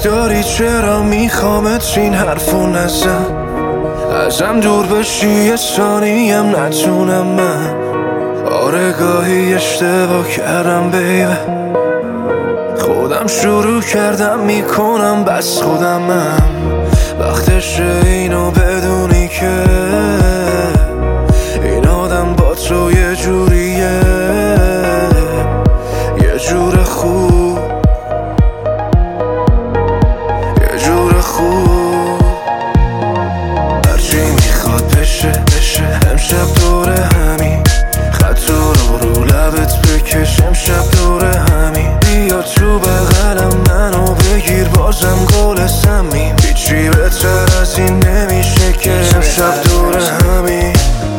شک داری چرا میخوامت این حرفو نزن، ازم دور بشی یه ثانیم نتونم من. آره گاهی اشتباه کردم بیبه، خودم شروع کردم میکنم بس خودمم. وقتشه اینو بدونی که این آدم با تو یه جوریه، یه جور خوب، یه جور خوب. هرچی میخواد بشه امشب دوره همین، خط رو لبت بکش امشب دوره همین. بیا تو بغلم منو بگیر بازم گل سمیم، هیچی بهتر از این نمیشه که امشب دوره همین.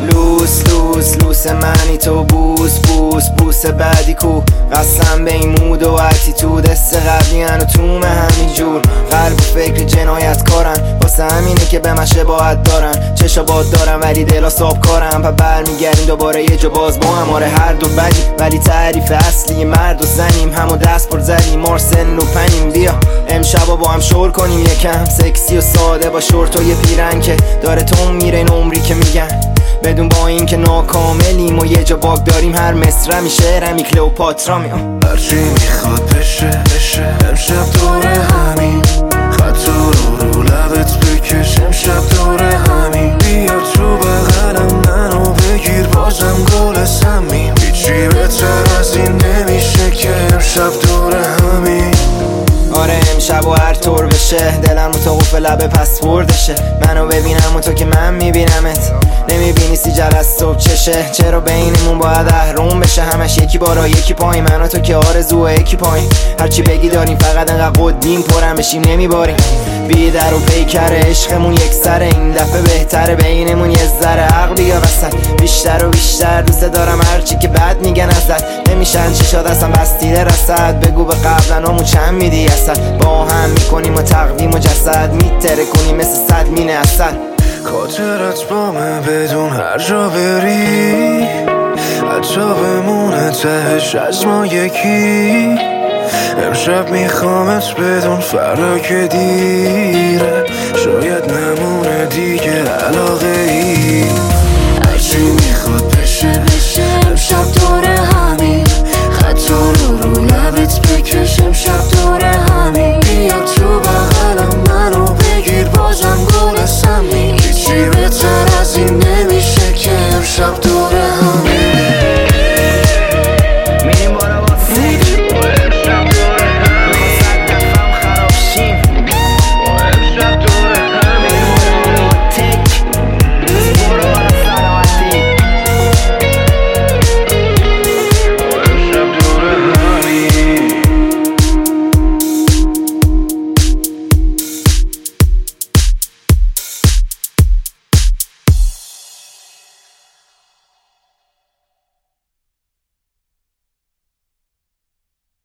لوس منی تو بوس بعدی کو، قسم به این مود و اتیتود، دست قبلی هنو تومه همین جور. قلب و فکر جنایت کارن، واسه همینه که به من شباهت دارن. چشا باد دارم ولی دلا صاحب کارم، پا برمیگردیم دوباره یه جا باز با هم. آره هر دو بدی ولی تعریف اصلی مرد و زنیم، همو دست پر زدیم مارسن و پنیم. بیا امشبا با هم شور کنیم یکم، سکسی و ساده با شورت و یه پیرن که داره تو میره این عمری که میگن. بدون با این که ناکاملیم و یه جا باگ داریم، هر مصرمی شعرمی کلئوپاترا میام. هرچی میخواد بشه امشب دوره همین، خط رو لبت بکش امشب دوره همین. بیا تو بغلم منو بگیر بازم گل سمیم، هیچی بهتر از این نمیشه که امشب دوره همین. آره امشب و هر طور بشه دلم متوقف لبه پسوردشه. منو ببینم و تو که من میبینمت، نمیبینی سیجر از صبح چشه. چرا بینمون باید اهرم بشه، همش یکی بالا یکی پایین، من و تو که آرزو یکی پایین. هرچی بگی داریم فقط انقدر قدیم پرم بشیم نمیباریم. بی در و پیکر عشقمون یک سره، این دفعه بهتره بینمون یه ذره عقل بیا وسط. بیشتر و بیشتر دوست دارم هرچی که بد میگن ازت، نمیشن چشات اصلا بستیده رسد. بگو به قبلنامو چند میدی اصلا، با هم میکنیم و تقویم و جسد میتره کنیم مثل صد مینه اصل. خاطرت بامه بدون هر جا بری، حتی بمونه تهش از ما یکی. امشب میخوامت بدون فردا که دیره، شاید نمونه دیگه علاقه ای.